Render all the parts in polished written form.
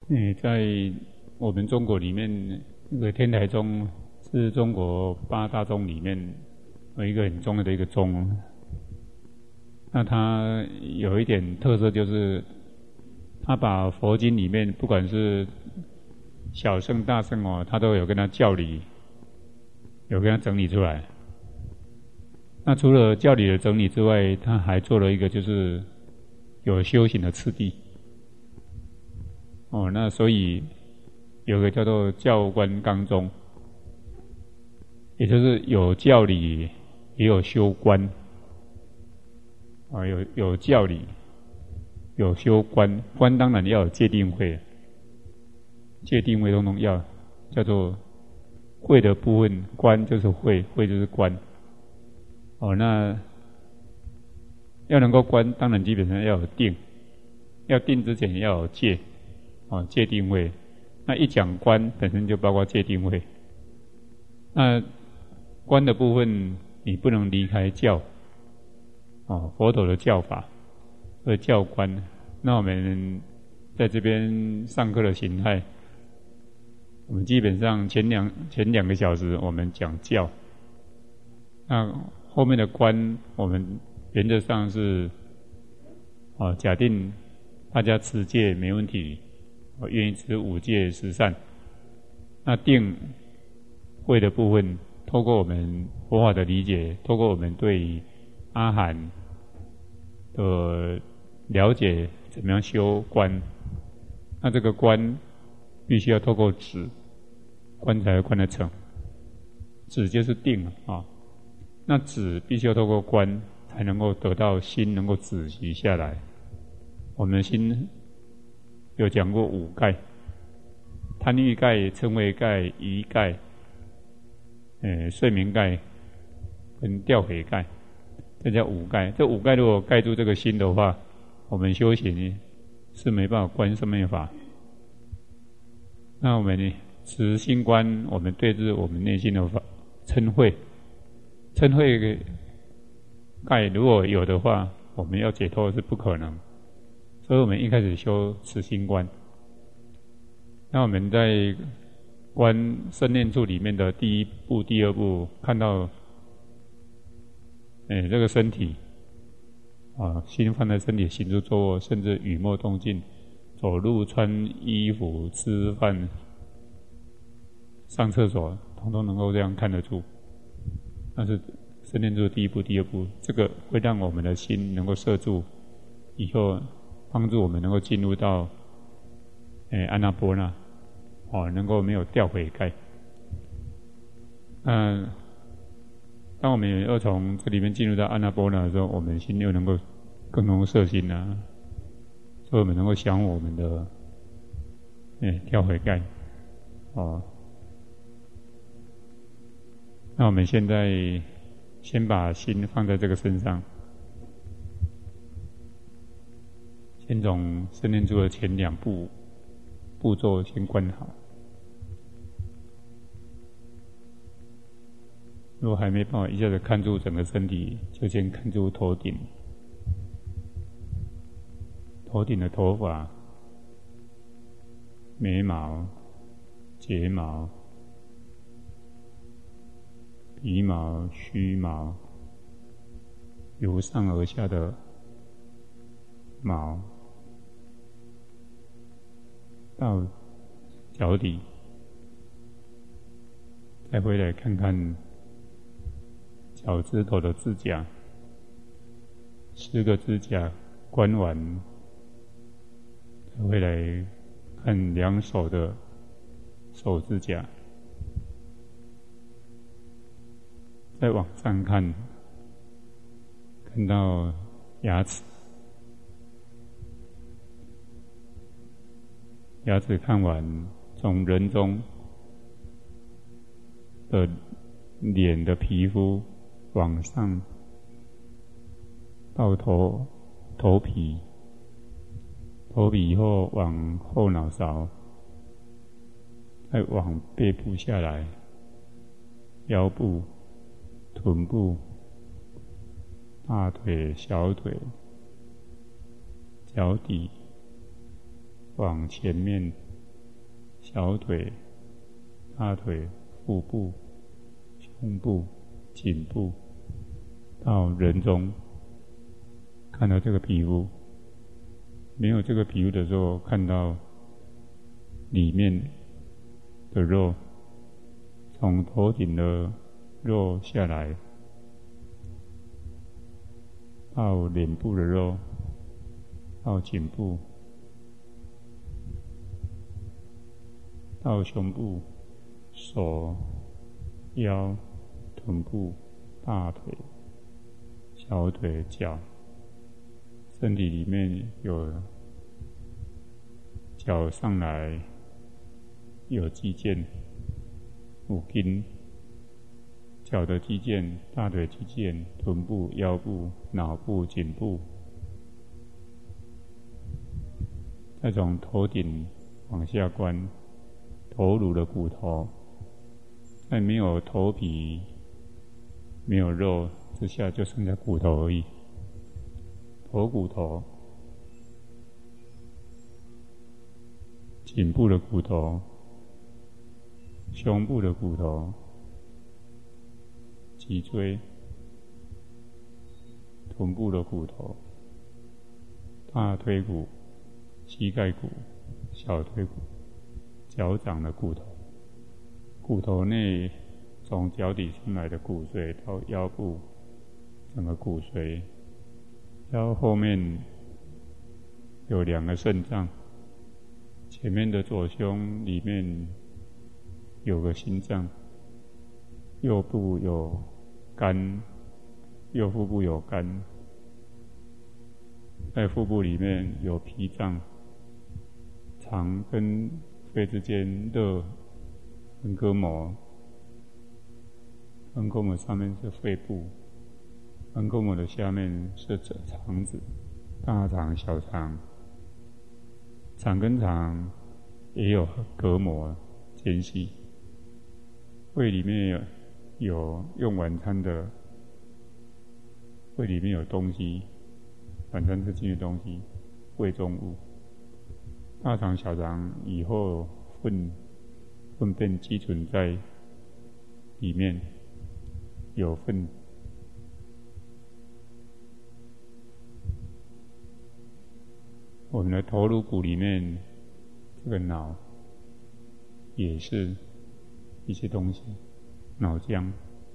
在我们中国里面，那个天台宗是中国8大宗里面有一个很重要的一个宗。那它有一点特色，就是它把佛经里面不管是小乘大乘它都有跟它教理，有跟它整理出来。那除了教理的整理之外，它还做了一个就是有修行的次第。那所以有个叫做教观纲宗，也就是有教理也有修观。有教理，有修观，观当然要有戒定慧，戒定慧通通要，叫做慧的部分，观就是慧，慧就是观。那要能够观，当然基本上要有定，要定之前要有戒，戒定慧。那一讲观本身就包括戒定慧。那观的部分你不能离开教。佛陀的教法，教观。那我们在这边上课的形态，我们基本上前两个小时我们讲教，那后面的观我们原则上是假定大家持戒没问题，愿意持5戒10善。那定慧的部分，透过我们佛法的理解，透过我们对阿含的了解，怎么样修观？那这个观必须要透过止，观才会观得成。止就是定那止必须要透过观，才能够得到心能够止息下来。我们的心有讲过5盖：贪欲盖、嗔恚盖、疑盖、睡眠盖跟掉悔盖。这叫5盖。这5盖如果盖住这个心的话，我们修行是没办法观生灭法。那我们持心观，我们对治我们内心的嗔恚。嗔恚盖如果有的话，我们要解脱是不可能。所以我们一开始修持心观。那我们在观身念处里面的第1步、第2步，看到这个身体心放在身体，行住坐卧，甚至语默动静，走路、穿衣服、吃饭、上厕所，统统能够这样看得住。那是身念处的第1步、第2步，这个会让我们的心能够摄住，以后帮助我们能够进入到安那波那，能够没有掉悔盖。当我们要从这里面进入到安那波那的时候，我们心又能够更能够摄心所以我们能够降我们的掉悔盖。那我们现在先把心放在这个身上，先从身念处的前2步骤先观好。如果还没办法一下子看住整个身体，就先看住头顶，头顶的头发、眉毛、睫毛、鼻毛、须毛，由上而下的毛，到脚底，再回来看看脚趾头的指甲，10个指甲观完，再回来看2手的手指甲，再往上看，看到牙齿，牙齿看完，从人中的脸的皮肤往上到头皮，头皮以后往后脑勺，再往背部下来，腰部、臀部、大腿、小腿、脚底，往前面小腿、大腿、腹部、胸部、颈部，到人中，看到这个皮肤。没有这个皮肤的时候，看到里面的肉，从头顶的肉下来，到脸部的肉，到颈部，到胸部、手、腰、臀部、大腿、小腿、脚，身体里面有脚上来有肌腱、五筋，脚的肌腱、大腿肌腱、臀部、腰部、脑部、颈部，再从头顶往下观，头颅的骨头，在没有头皮、没有肉之下，就剩下骨头而已。头骨头、颈部的骨头、胸部的骨头、脊椎、臀部的骨头、大腿骨、膝盖骨、小腿骨、脚掌的骨头，骨头内从脚底上来的骨髓到腰部，整个骨髓，腰后面有2个肾脏，前面的左胸里面有个心脏，右部有肝，右腹部有肝，在腹部里面有脾脏，肠跟肺之间的横膈膜，横膈膜上面是肺部，横膈膜的下面是肠子，大肠、小肠，肠跟肠也有隔膜间隙。胃里面有用晚餐的，胃里面有东西，晚餐吃进去的东西，胃中物。大肠、小肠以后粪便积存在里面，有粪。我们的头颅骨里面，这个脑也是一些东西，脑浆。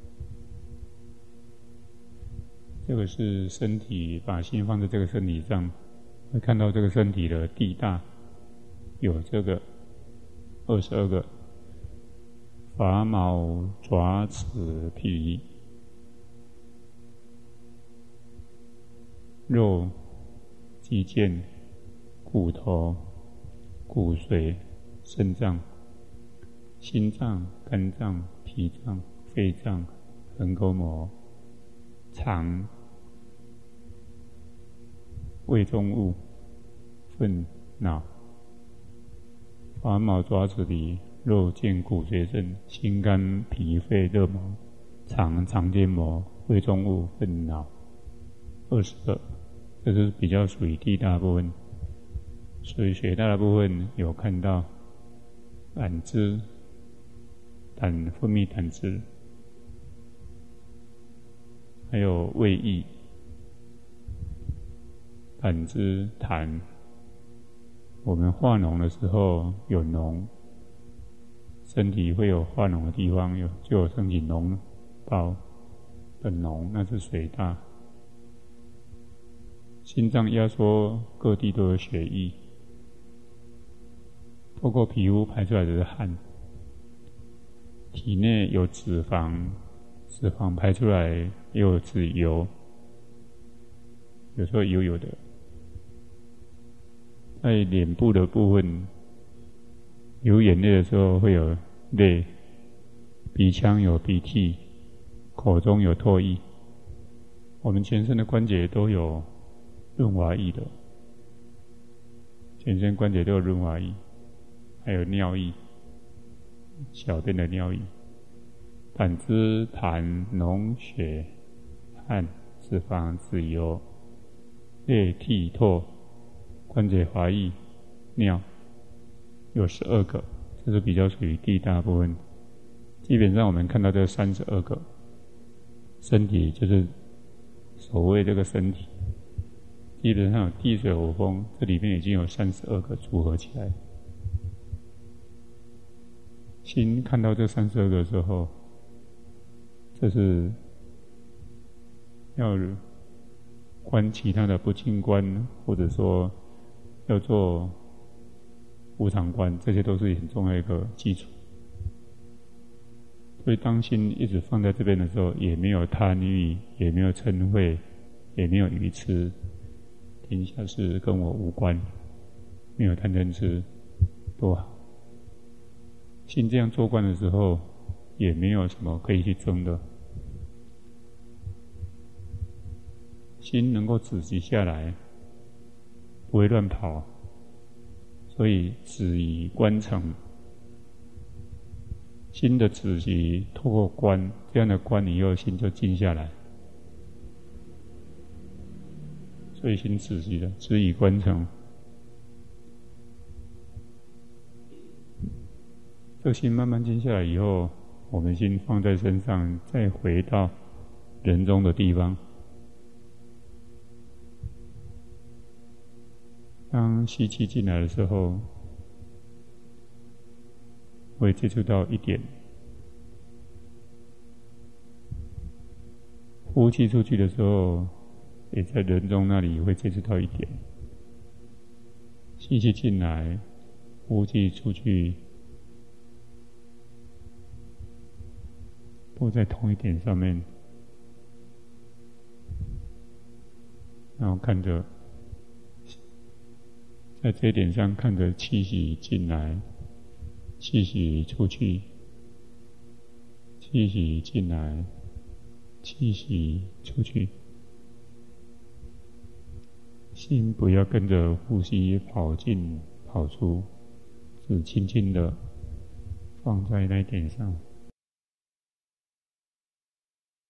这个是身体，把心放在这个身体上，会看到这个身体的地大，有这个22个发毛爪齿皮，肉、肌腱、骨头、骨髓、肾脏、心脏、肝脏、脾脏、肺脏、横膈膜、肠、胃中物、粪、脑、发毛爪齿皮、肉腱骨髓肾、心肝脾肺热膜、肠间膜、胃中物、粪脑，20个，这是比较属于地大部分。属于水大的部分有看到胆汁、分泌胆汁，还有胃液、胆汁、痰。我们化脓的时候有脓，身体会有化脓的地方，就有身体脓包的脓，那是水大。心脏压缩各地都有血液，透过皮肤排出来的是汗。体内有脂肪，脂肪排出来也有脂油，有时候油油的。在脸部的部分，流眼泪的时候会有泪，鼻腔有鼻涕，口中有唾液。我们全身的关节都有润滑液的，全身关节都有润滑液，还有尿液，小便的尿液，胆汁、痰、脓、血、汗、脂肪、脂油、液、涕、唾、关节滑液、尿，有12个， 这是比较属于地大部分。基本上我们看到这32个身体，就是所谓这个身体，基本上有地水火风，这里面已经有32个组合起来。心看到这32个的时候，这是要观其他的不净观，或者说要做无常观，这些都是很重要的一个基础。所以当心一直放在这边的时候，也没有贪欲，也没有嗔恚，也没有愚痴，天下事跟我无关，没有贪嗔痴，多好。心这样做观的时候，也没有什么可以去争的。心能够止息下来，不会乱跑，所以止以观成。心的止息透过观，这样的观以后，心就静下来。所以心止息的，止以观成。这个心慢慢静下来以后，我们心放在身上，再回到人中的地方。当吸气进来的时候，会接触到一点；呼气出去的时候，也在人中那里会接触到一点。吸气进来，呼气出去，都在同一点上面，然后看着，在这一点上看着气息进来，气息出去，气息进来，气息出去。心不要跟着呼吸跑进跑出，只轻轻的放在那一点上。